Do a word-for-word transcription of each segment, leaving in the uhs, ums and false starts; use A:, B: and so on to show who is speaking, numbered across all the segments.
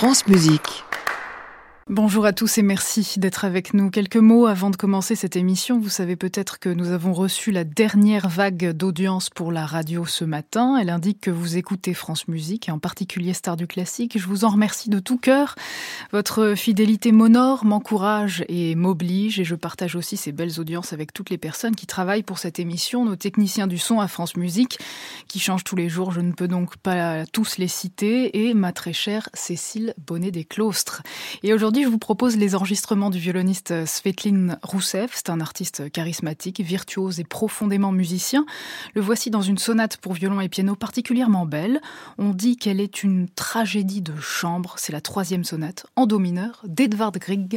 A: France Musique.
B: Bonjour à tous et merci d'être avec nous. Quelques mots avant de commencer cette émission. Vous savez peut-être que nous avons reçu la dernière vague d'audience pour la radio ce matin. Elle indique que vous écoutez France Musique et en particulier Stars du Classique. Je vous en remercie de tout cœur. Votre fidélité m'honore, m'encourage et m'oblige. Et je partage aussi ces belles audiences avec toutes les personnes qui travaillent pour cette émission. Nos techniciens du son à France Musique qui changent tous les jours. Je ne peux donc pas tous les citer. Et ma très chère Cécile Bonnet-Desclostres. Et aujourd'hui, je vous propose les enregistrements du violoniste Svetlin Roussev. C'est un artiste charismatique, virtuose et profondément musicien. Le voici dans une sonate pour violon et piano particulièrement belle. On dit qu'elle est une tragédie de chambre. C'est la troisième sonate en do mineur d'Edvard Grieg.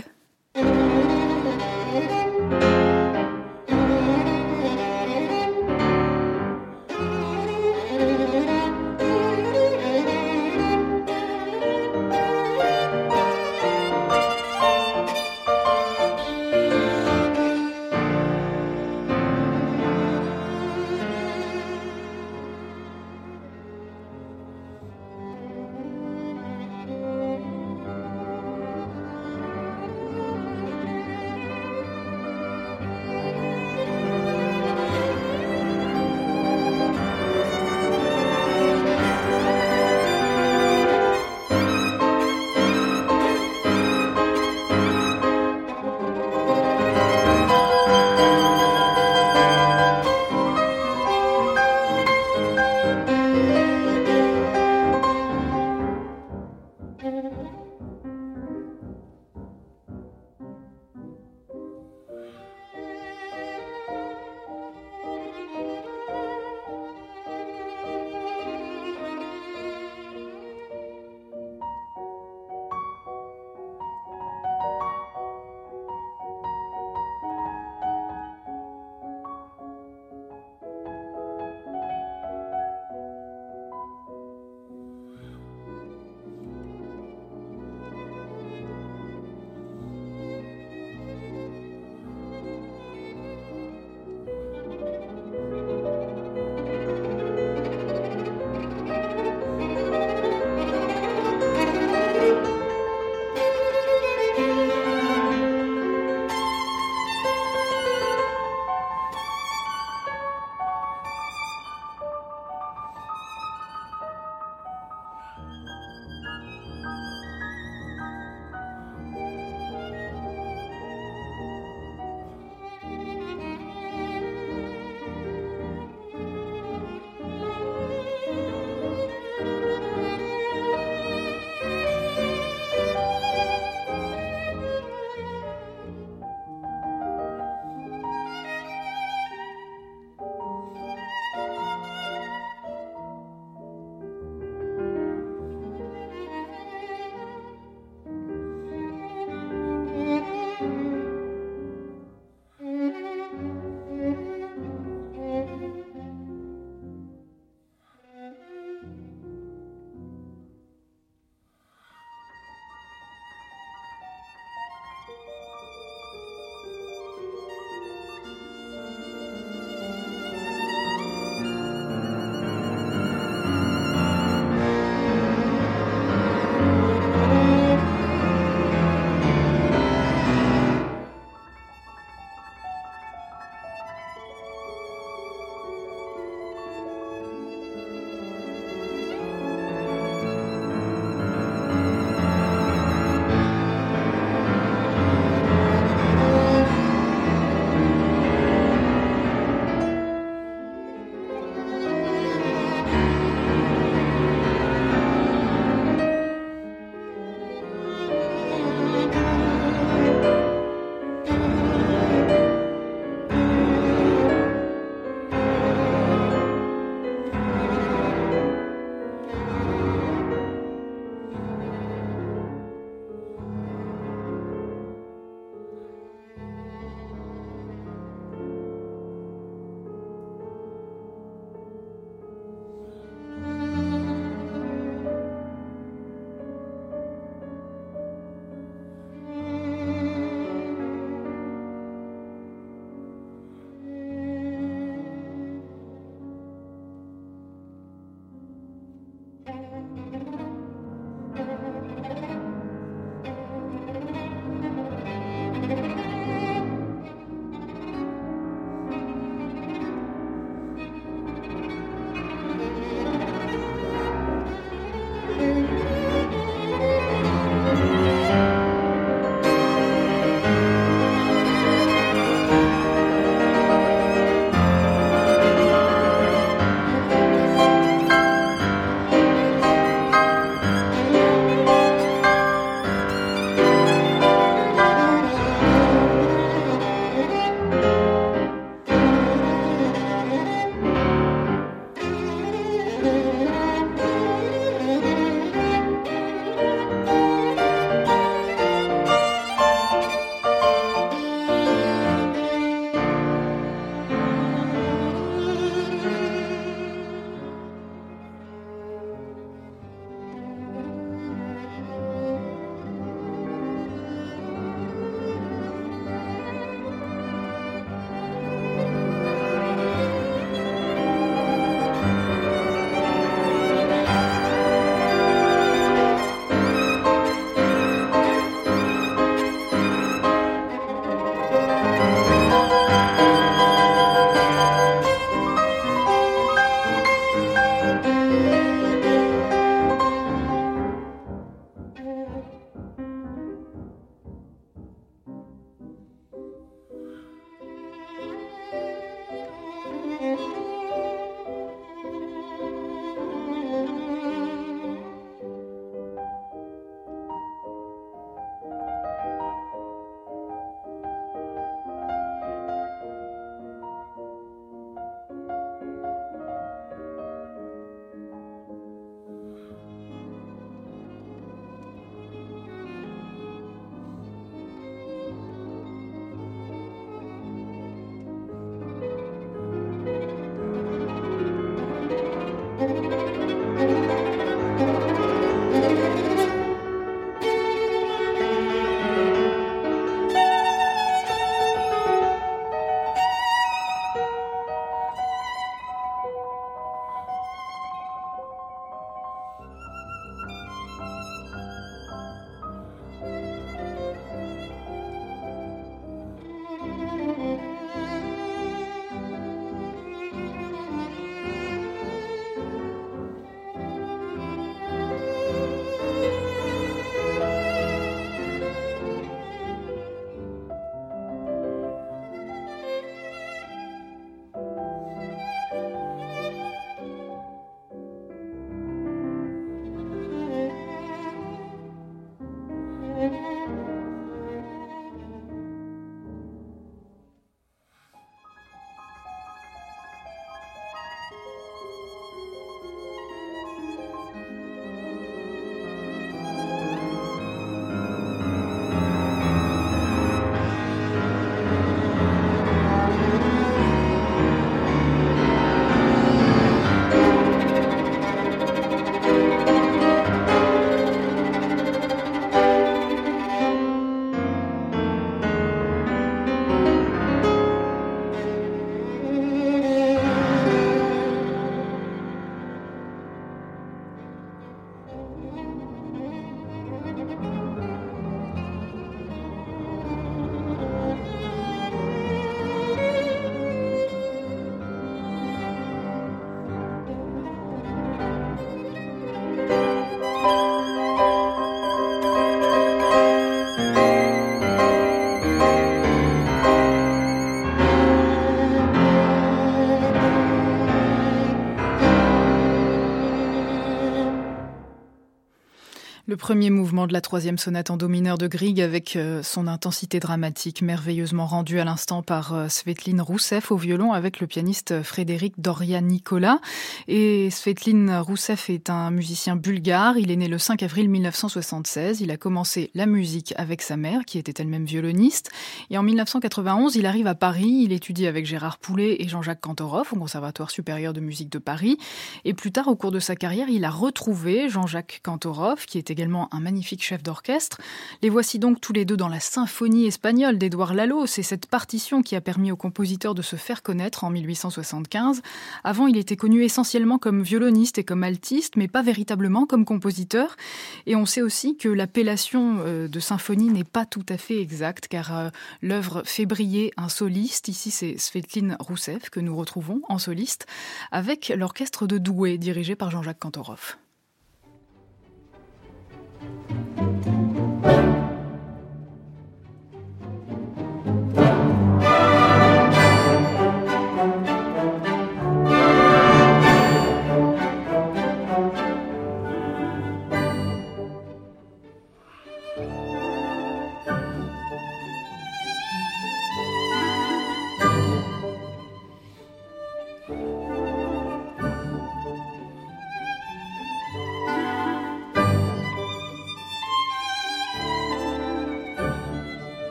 B: Le premier mouvement de la troisième sonate en do mineur de Grieg avec euh, son intensité dramatique merveilleusement rendue à l'instant par euh, Svetlin Rousseff au violon avec le pianiste Frédéric Doria-Nicola. Et Svetlin Rousseff est un musicien bulgare. Il est né le cinq avril mille neuf cent soixante-seize. Il a commencé la musique avec sa mère qui était elle-même violoniste. Et en mille neuf cent quatre-vingt-onze, il arrive à Paris. Il étudie avec Gérard Poulet et Jean-Jacques Kantorov au Conservatoire supérieur de musique de Paris. Et plus tard, au cours de sa carrière, il a retrouvé Jean-Jacques Kantorov qui était également un magnifique chef d'orchestre. Les voici donc tous les deux dans la symphonie espagnole d'Édouard Lalo. C'est cette partition qui a permis au compositeur de se faire connaître en mille huit cent soixante-quinze. Avant, il était connu essentiellement comme violoniste et comme altiste, mais pas véritablement comme compositeur. Et on sait aussi que l'appellation de symphonie n'est pas tout à fait exacte, car l'œuvre fait briller un soliste. Ici, c'est Svetlin Rousseff que nous retrouvons en soliste, avec l'orchestre de Douai, dirigé par Jean-Jacques Kantorov.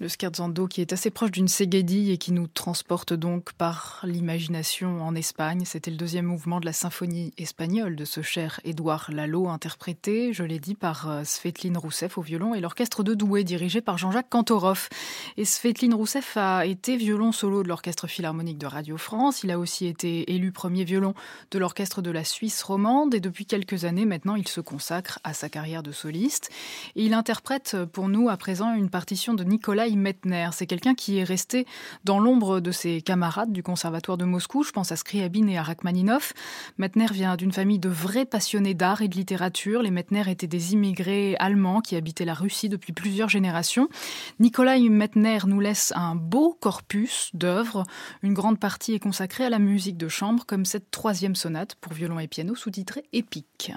B: Le scherzando qui est assez proche d'une szegedi et qui nous transporte donc par l'imagination en Espagne. C'était le deuxième mouvement de la symphonie espagnole de ce cher Édouard Lalo, interprété, je l'ai dit, par Svetline Rousseff au violon et l'orchestre de Douai dirigé par Jean-Jacques Kantorov. Et Svetline Rousseff a été violon solo de l'Orchestre Philharmonique de Radio France. Il a aussi été élu premier violon de l'Orchestre de la Suisse romande et depuis quelques années maintenant, il se consacre à sa carrière de soliste. Et il interprète pour nous à présent une partition de Nikolai Medtner. C'est quelqu'un qui est resté dans l'ombre de ses camarades du conservatoire de Moscou. Je pense à Scriabine et à Rachmaninov. Medtner vient d'une famille de vrais passionnés d'art et de littérature. Les Medtner étaient des immigrés allemands qui habitaient la Russie depuis plusieurs générations. Nikolai Medtner nous laisse un beau corpus d'œuvres. Une grande partie est consacrée à la musique de chambre, comme cette troisième sonate pour violon et piano sous-titrée Épique.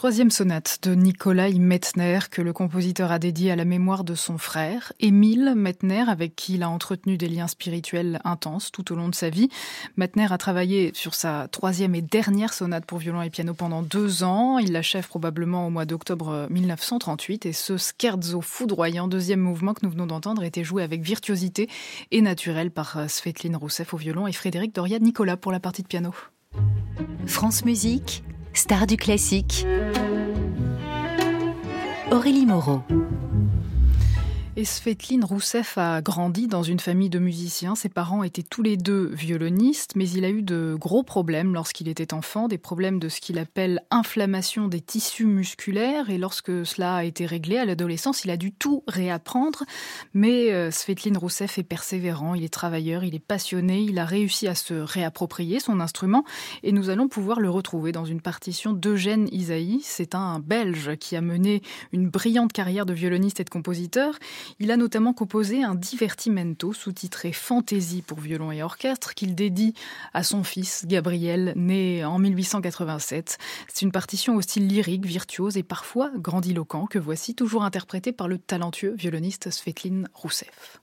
B: Troisième sonate de Nikolai Metzner que le compositeur a dédiée à la mémoire de son frère, Émile Metzner, avec qui il a entretenu des liens spirituels intenses tout au long de sa vie. Metzner a travaillé sur sa troisième et dernière sonate pour violon et piano pendant deux ans. Il l'achève probablement au mois d'octobre mille neuf cent trente-huit et ce scherzo foudroyant, deuxième mouvement que nous venons d'entendre, était joué avec virtuosité et naturel par Svetlin Rousseff au violon et Frédéric Doria-Nicolas pour la partie de piano.
A: France Musique, star du classique. Aurélie Moreau.
B: Et Svetlin Rousseff a grandi dans une famille de musiciens. Ses parents étaient tous les deux violonistes, mais il a eu de gros problèmes lorsqu'il était enfant, des problèmes de ce qu'il appelle inflammation des tissus musculaires. Et lorsque cela a été réglé à l'adolescence, il a dû tout réapprendre. Mais euh, Svetlin Rousseff est persévérant, il est travailleur, il est passionné, il a réussi à se réapproprier son instrument. Et nous allons pouvoir le retrouver dans une partition d'Eugène Ysaÿe. C'est un Belge qui a mené une brillante carrière de violoniste et de compositeur. Il a notamment composé un divertimento sous-titré Fantaisie pour violon et orchestre qu'il dédie à son fils Gabriel, né en mille huit cent quatre-vingt-sept. C'est une partition au style lyrique, virtuose et parfois grandiloquent que voici toujours interprétée par le talentueux violoniste Svetlin Rousseff.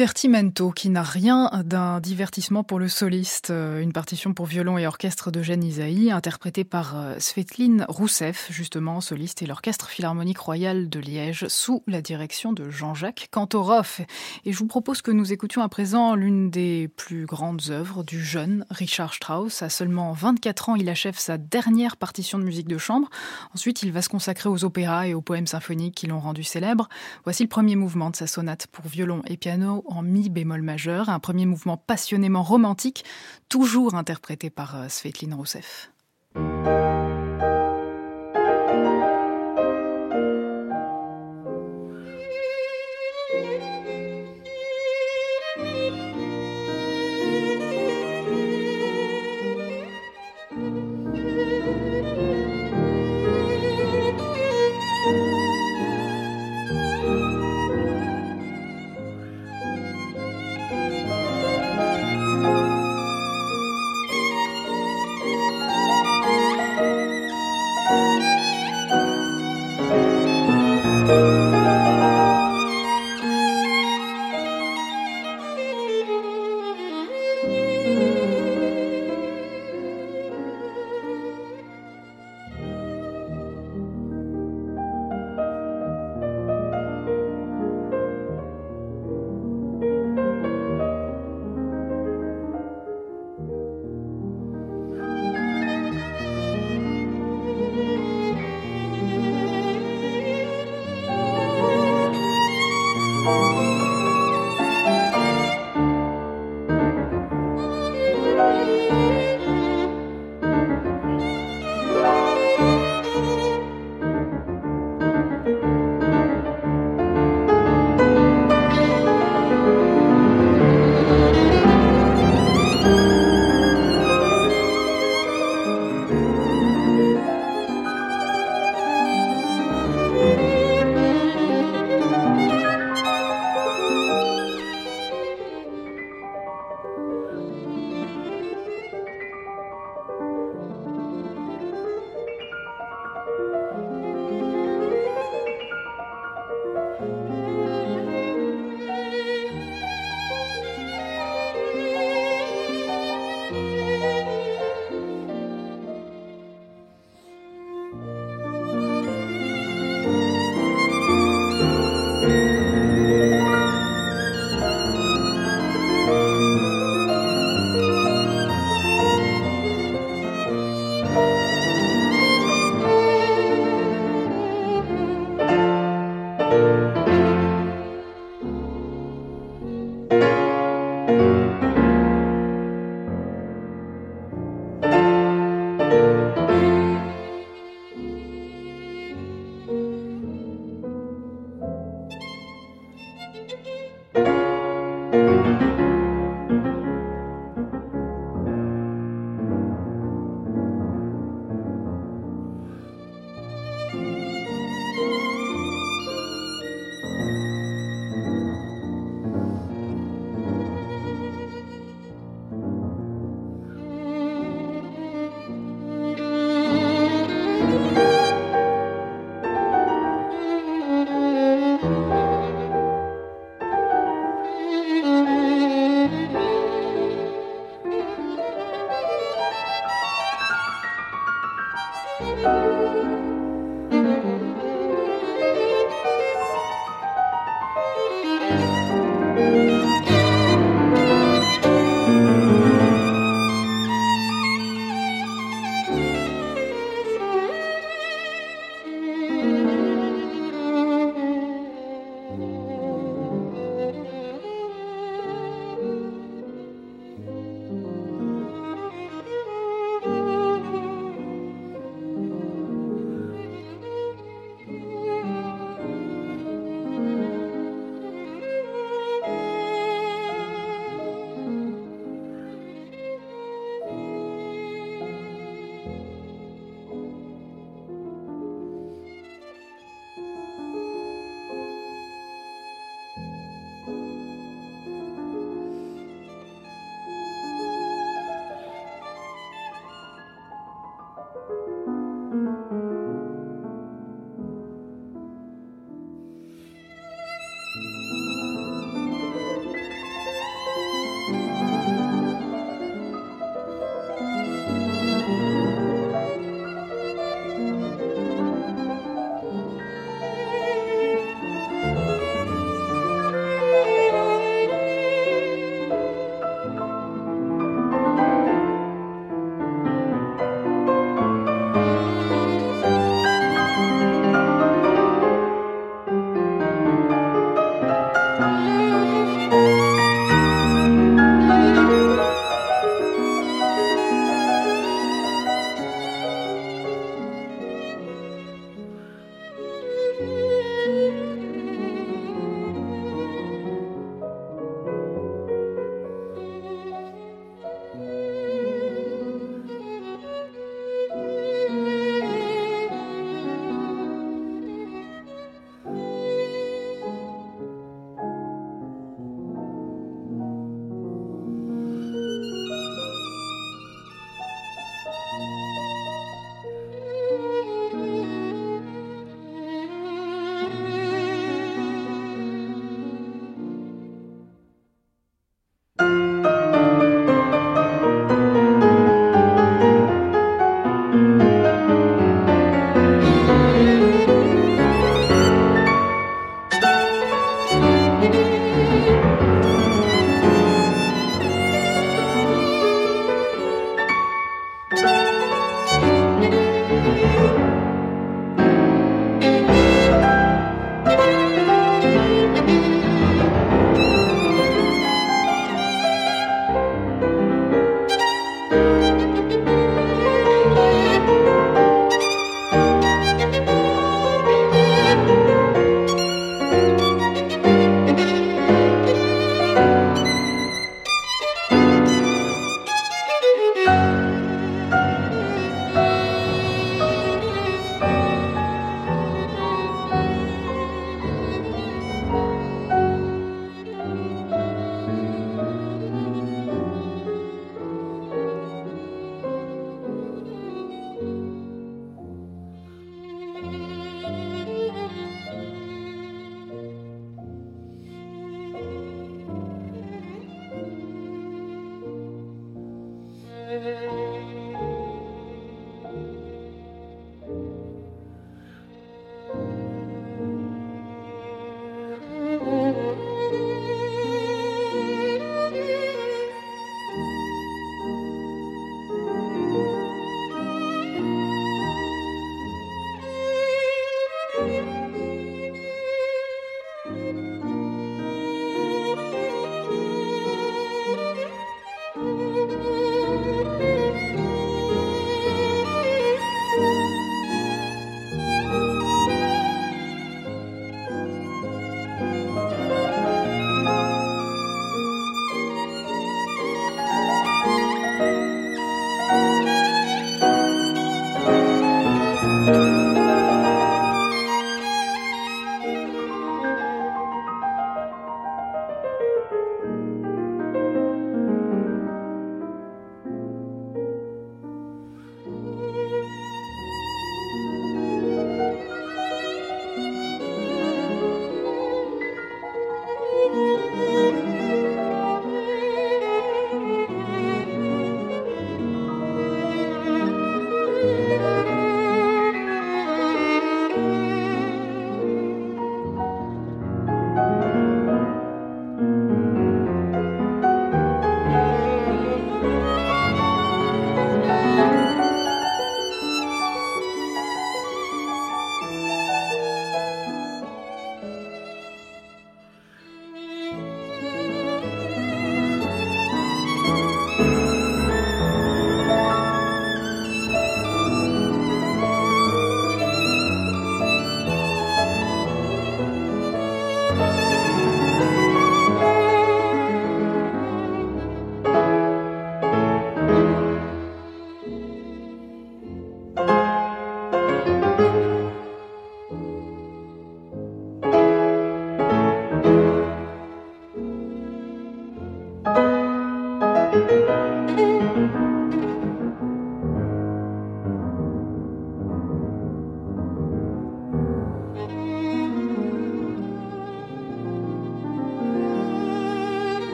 B: Divertimento, qui n'a rien d'un divertissement pour le soliste, une partition pour violon et orchestre d'Eugène Ysaÿe, interprétée par Svetline Rousseff, justement, soliste, et l'Orchestre Philharmonique Royal de Liège, sous la direction de Jean-Jacques Kantorov. Et je vous propose que nous écoutions à présent l'une des plus grandes œuvres du jeune Richard Strauss. À seulement vingt-quatre ans, il achève sa dernière partition de musique de chambre. Ensuite, il va se consacrer aux opéras et aux poèmes symphoniques qui l'ont rendu célèbre. Voici le premier mouvement de sa sonate pour violon et piano en mi bémol majeur, un premier mouvement passionnément romantique, toujours interprété par Svetline Rousseff.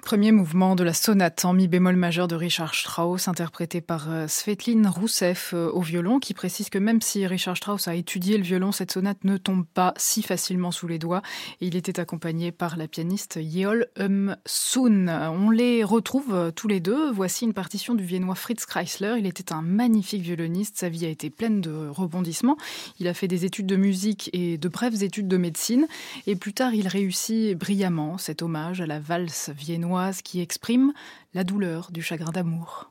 B: Premier mouvement de la sonate en mi bémol majeur de Richard Strauss, interprété par Svetlin Rousseff au violon, qui précise que même si Richard Strauss a étudié le violon, cette sonate ne tombe pas si facilement sous les doigts. Et il était accompagné par la pianiste Yeol Eum-soon. On les retrouve tous les deux. Voici une partition du viennois Fritz Kreisler. Il était un magnifique violoniste. Sa vie a été pleine de rebondissements. Il a fait des études de musique et de brèves études de médecine. Et plus tard, il réussit brillamment cet hommage à la valse viennoise qui exprime la douleur du chagrin d'amour.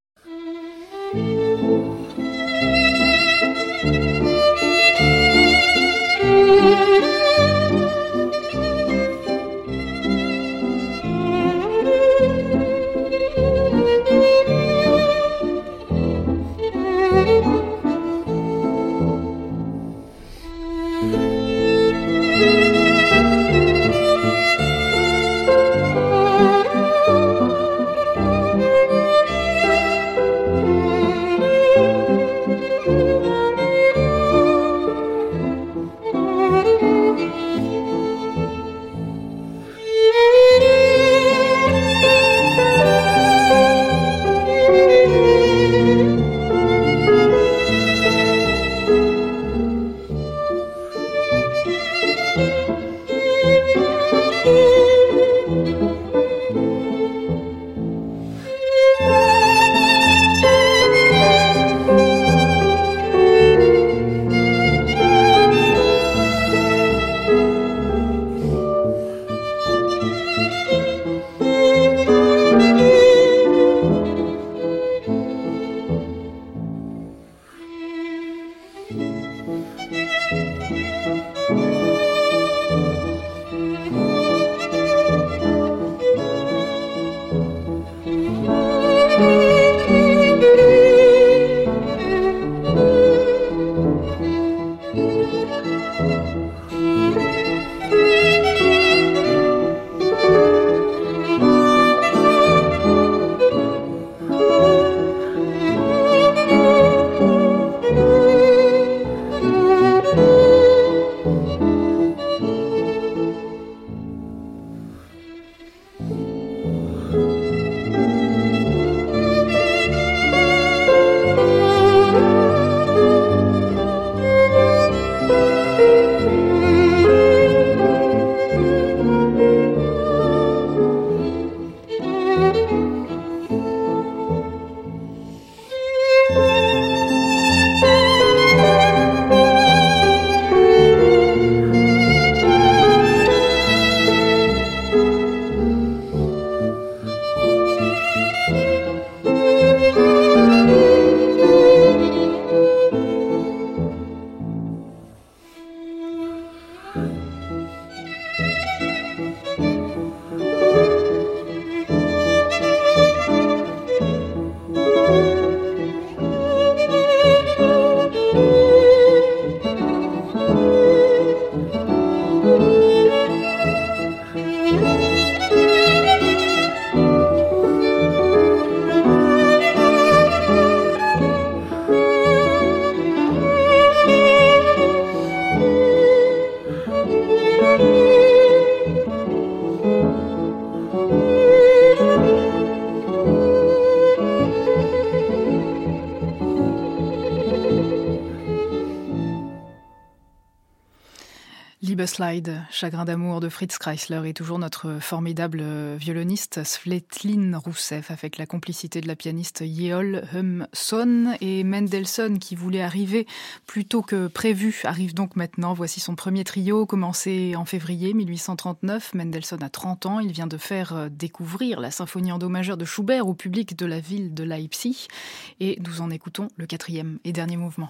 B: Slide, Chagrin d'amour de Fritz Kreisler est toujours notre formidable violoniste Svetlin Rousseff avec la complicité de la pianiste Yeol Eum-soon et Mendelssohn qui voulait arriver plus tôt que prévu arrive donc maintenant. Voici son premier trio commencé en février mille huit cent trente-neuf. Mendelssohn a trente ans. Il vient de faire découvrir la symphonie en do majeur de Schubert au public de la ville de Leipzig et nous en écoutons le quatrième et dernier mouvement.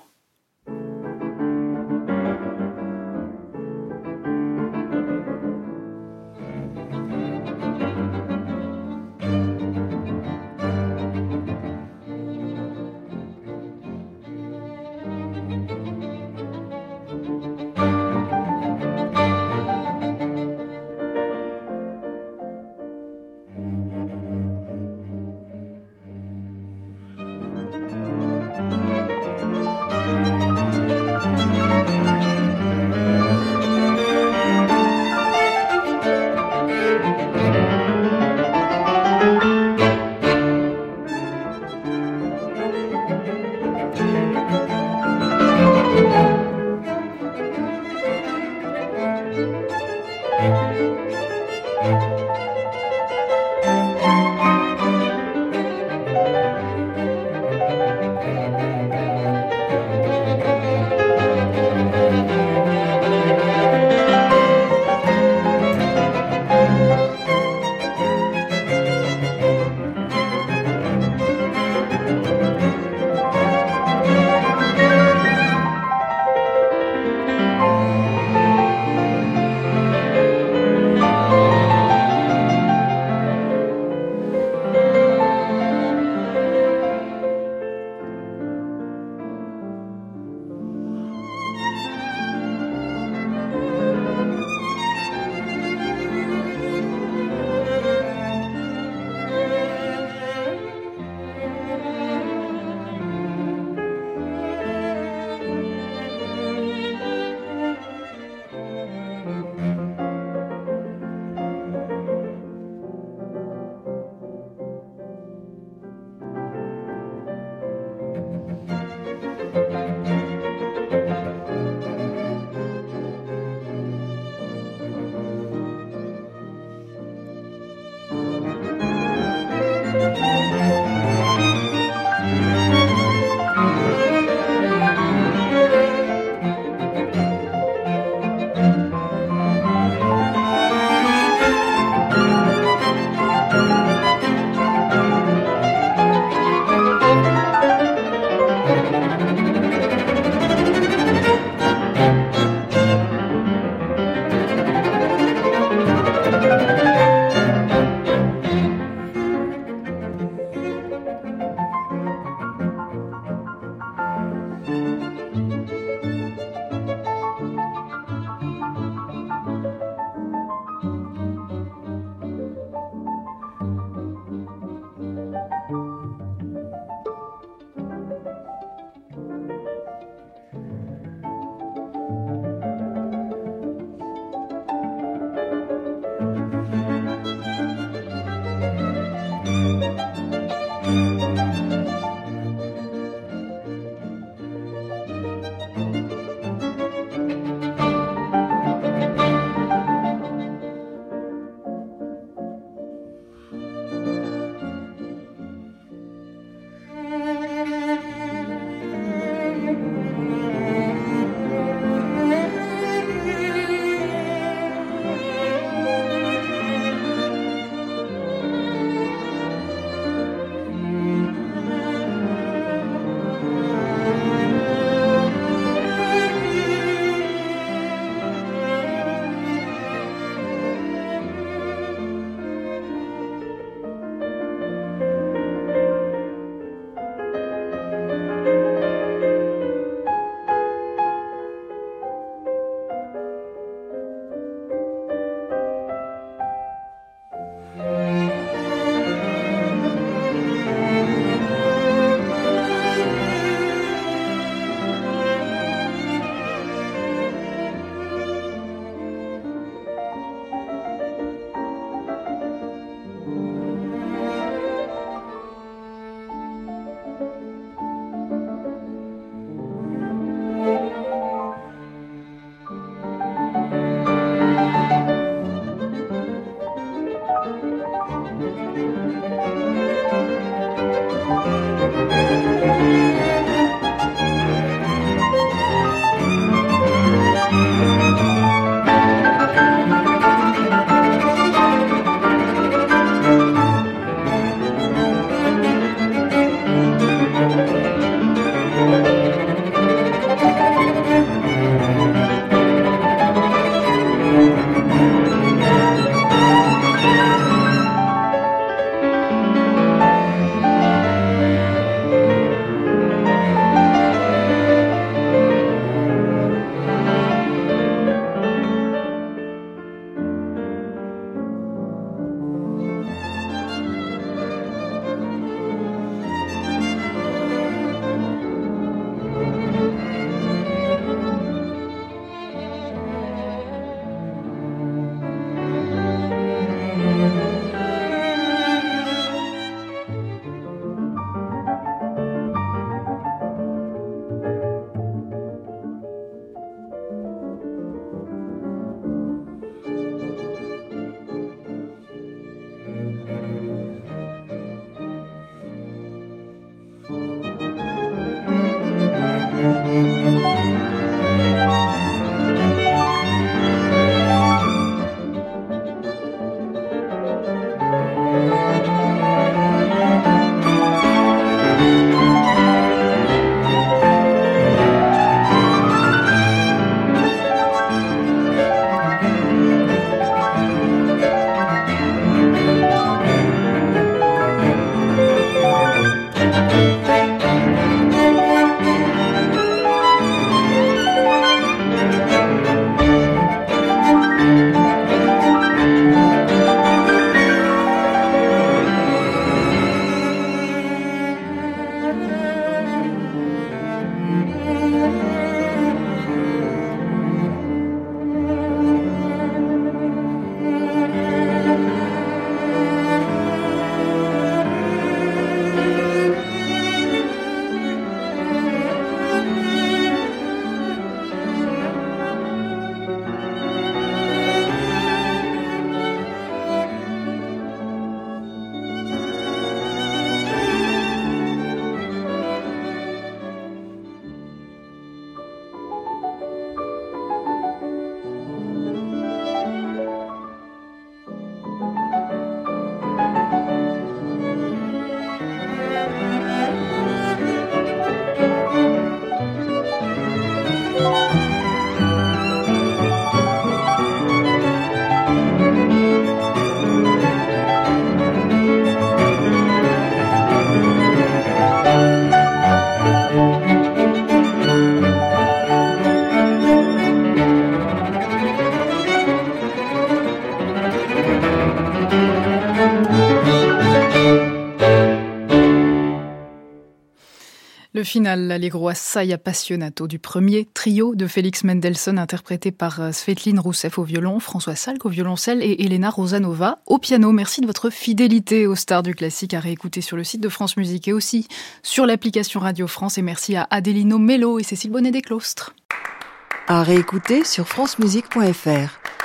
B: le final, l'Allegro assai appassionato du premier trio de Félix Mendelssohn, interprété par Svetlin Rousseff au violon, François Salk au violoncelle et Elena Rosanova au piano. Merci de votre fidélité aux stars du classique, à réécouter sur le site de France Musique et aussi sur l'application Radio France. Et merci à Adelino Mello et Cécile Bonnet-Desclostres.
C: À réécouter sur francemusique point f r.